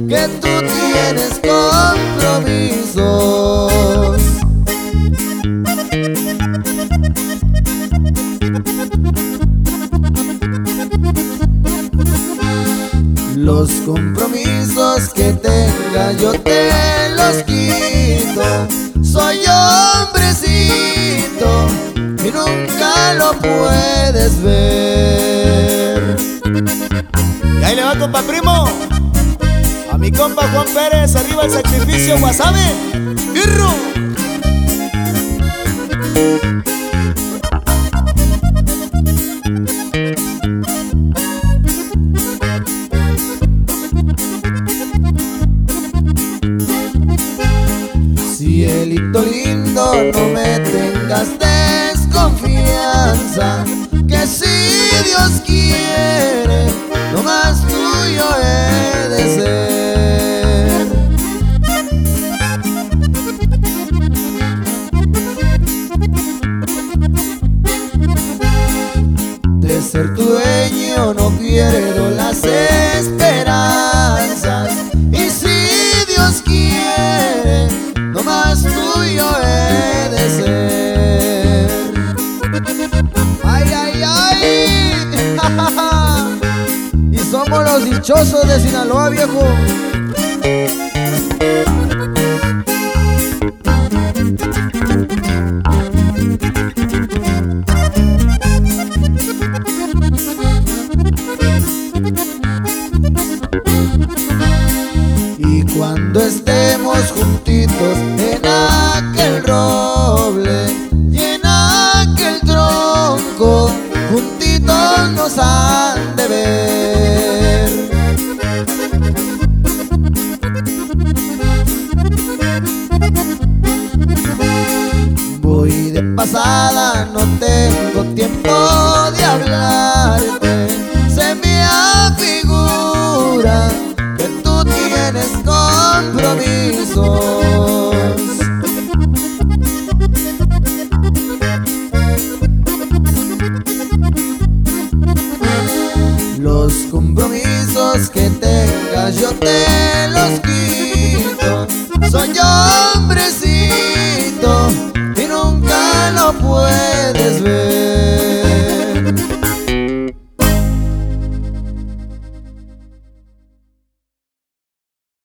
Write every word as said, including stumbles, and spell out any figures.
que tú tienes compromisos. Los compromisos que tenga yo te los quito. Soy hombrecito y nunca lo puedes ver. Y ahí le va, compa primo, a mi compa Juan Pérez, arriba el sacrificio, Guasave, ¡Fierro! Cielito lindo, no me tengas desconfianza, que si Dios quiere, lo más tuyo he de ser. De ser tu dueño no pierdo las esperanzas, y si Dios quiere, lo más tuyo he de ser. Ay, ay, ay. Y somos los dichosos de Sinaloa, viejo. Y cuando estemos juntitos en aquel roble y en aquel tronco, juntitos nos han de ver. Voy de pasada, no tengo tiempo de hablarte. Se me afigura que tú tienes compromisos. Los compromisos que tengas yo te los quito. Soy hombrecito y nunca lo puedes ver.